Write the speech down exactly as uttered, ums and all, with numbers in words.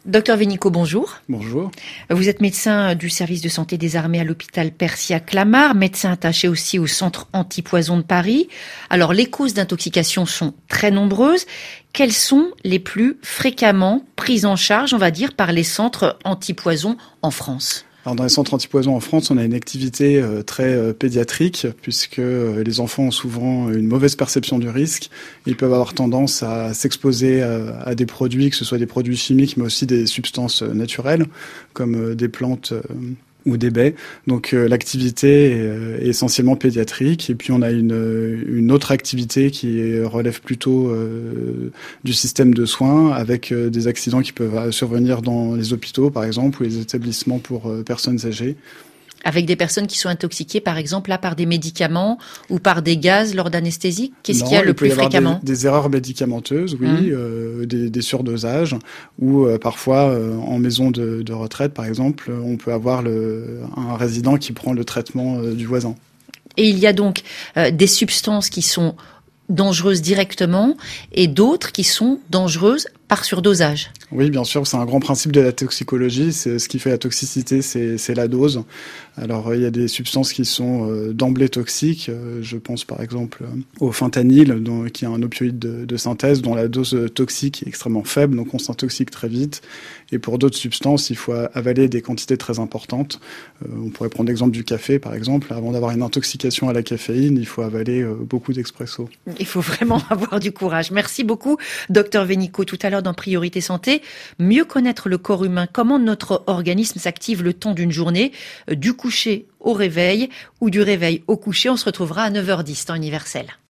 Docteur Vénico, bonjour. Bonjour. Vous êtes médecin du service de santé des armées à l'hôpital Persia-Clamart, médecin attaché aussi au centre antipoison de Paris. Alors, les causes d'intoxication sont très nombreuses. Quelles sont les plus fréquemment prises en charge, on va dire, par les centres antipoison en France ? Alors dans les centres antipoison en France, on a une activité euh, très euh, pédiatrique, puisque euh, les enfants ont souvent une mauvaise perception du risque. Ils peuvent avoir tendance à s'exposer à, à des produits, que ce soit des produits chimiques, mais aussi des substances naturelles, comme euh, des plantes euh, ou des baies. Donc euh, l'activité est, euh, est essentiellement pédiatrique. Et puis on a une, une autre activité qui relève plutôt euh, du système de soins, avec euh, des accidents qui peuvent survenir dans les hôpitaux, par exemple, ou les établissements pour euh, personnes âgées. Avec des personnes qui sont intoxiquées, par exemple, là, par des médicaments ou par des gaz lors d'anesthésie? Qu'est-ce qu'il y a le plus fréquemment? Des, des erreurs médicamenteuses, oui, mmh. euh, des, des surdosages, ou euh, parfois euh, en maison de, de retraite, par exemple, on peut avoir le, un résident qui prend le traitement euh, du voisin. Et il y a donc euh, des substances qui sont dangereuses directement et d'autres qui sont dangereuses par surdosage. Oui, bien sûr, c'est un grand principe de la toxicologie. C'est ce qui fait la toxicité, c'est, c'est la dose. Alors, il y a des substances qui sont euh, d'emblée toxiques. Euh, je pense par exemple au fentanyl, dont, qui est un opioïde de, de synthèse, dont la dose toxique est extrêmement faible, donc on s'intoxique très vite. Et pour d'autres substances, il faut avaler des quantités très importantes. Euh, on pourrait prendre l'exemple du café, par exemple. Avant d'avoir une intoxication à la caféine, il faut avaler euh, beaucoup d'expresso. Il faut vraiment avoir du courage. Merci beaucoup, docteur Vénico. Tout à l'heure, dans Priorité Santé, mieux connaître le corps humain, comment notre organisme s'active le temps d'une journée, du coucher au réveil ou du réveil au coucher. On se retrouvera à neuf heures dix, temps universel.